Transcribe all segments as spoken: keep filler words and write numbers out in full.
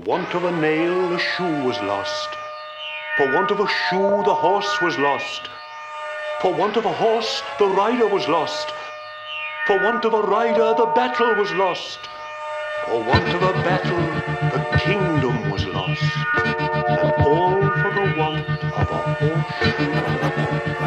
want of a nail, the shoe was lost. For want of a shoe, the horse was lost. For want of a horse, the rider was lost. For want of a rider, the battle was lost. For want of a battle, the kingdom was lost. And all for the want of a horseshoe.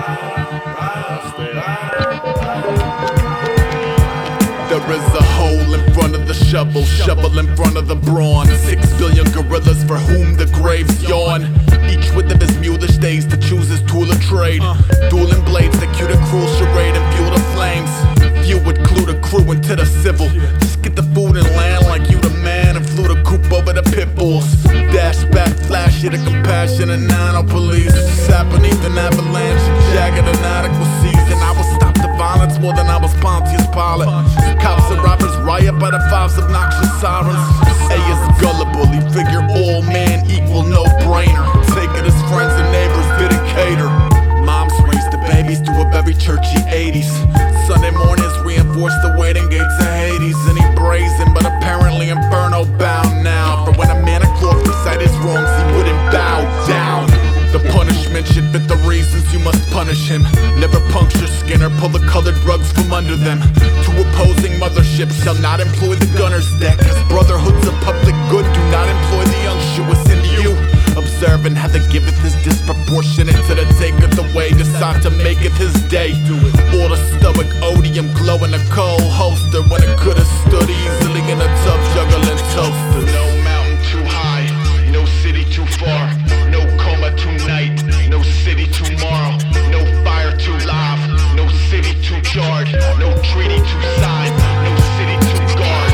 There is a hole in front of the shovel, shovel in front of the brawn. Six billion gorillas for whom the graves yawn. Each with of his mulish days to choose his tool of trade. Dueling blades that cue the cruel charade and fuel the flames. Few would clue the crew into the civil. Just get the food and land like you the man, and flew the coop over the pit bulls. Dash back, flash, hit a compassion and nano police. Sat beneath an avalanche, jagged and adequate season. I will stop the violence more than I was Pontius Pilate. Cops and robbers riot by the five's obnoxious sirens. A is gullible, he figure all men equal no-brainer. Take it as friends and neighbors didn't cater. Moms raised the babies to a very churchy eighties. Sunday mornings reinforced the waiting gates of Hades. And he brazen, but apparently inferno bound now. For when a man of cloth recite his wrongs, he wouldn't bow down. The punishment should fit the reasons you must punish him. Never puncture skin or pull the colored rugs from under them. Two opposing motherships shall not employ the gunner's deck, as brotherhoods of public good do not employ the unctuous in you. Observing how the giveth is disproportionate to the taketh away, decide to maketh his day. All the stoic odium glow in a cold holster, when it could've stood easily in a tub juggling toasters. No mountain too high, no city too far, no coma tonight, no city tomorrow, no fire too live, no city too charred, no treaty too signed, no city too guard.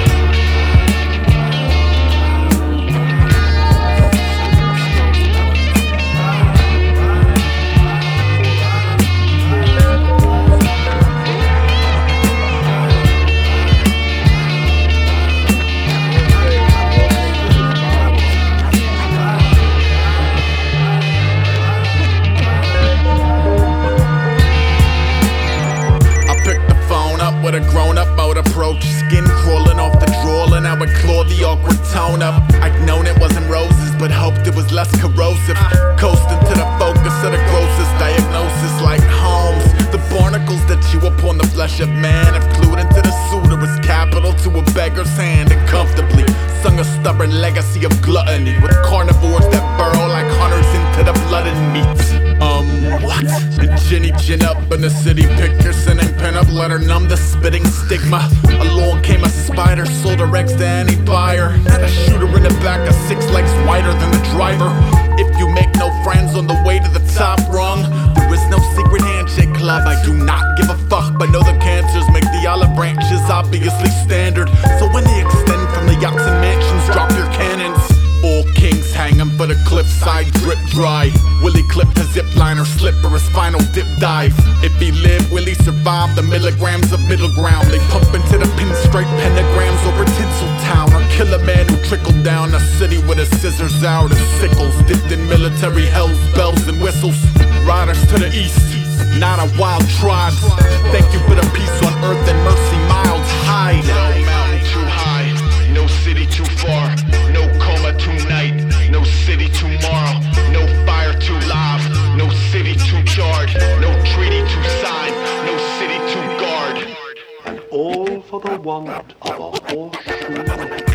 With a grown-up mode approach, skin crawling off the drawl, and I would claw the awkward tone up. I'd known it wasn't roses, but hoped it was less corrosive. Coasting to the focus of the grossest diagnosis, like Holmes. The barnacles that chew upon the flesh of man have clued into the suitor as capital to a beggar's hand, and comfortably sung a stubborn legacy of gluttony, with carnivores that burrow like hunters into the blood and meat. Um, what? And Ginny gin up in the city, picture sending pen up, let her numb the spitting stigma. Along came a spider, sold her eggs to any buyer. Had a shooter in the back, a six legs wider than the driver. If you make no friends on the way to the top rung, there is no secret handshake club. I do not give a fuck, but know the cancers make the olive branches obviously standard. So when they extend from the yachts and mansions, drop your cannons. All kings hanging for the cliffside, drip dry. Willie clipped his zip liner, slip for his final dip dive. If he lived, will he survive the milligrams of middle ground? They pump into the pinstripe pentagrams over Tinseltown, or kill a man who trickled down the city with his scissors out as sickles, dipped in military hells, bells and whistles. Riders to the east, not a wild tribes. Thank you for the peace on earth and mercy mild hide. No mountain too high, no city too far, no coma tonight, no city tomorrow, no fire too live, no city too charred, no treaty too signed, no city too guard. And all for the want of a horseshoe.